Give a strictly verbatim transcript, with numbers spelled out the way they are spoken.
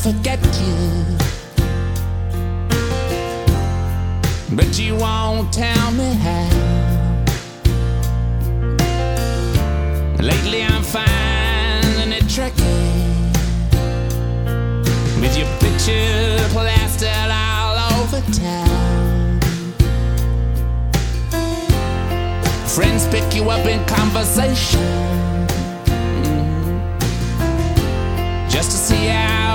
forget you, but you won't tell me how. Lately I'm finding it tricky, with your picture plastered all over town. Friends pick you up in conversation, mm-hmm, just to see how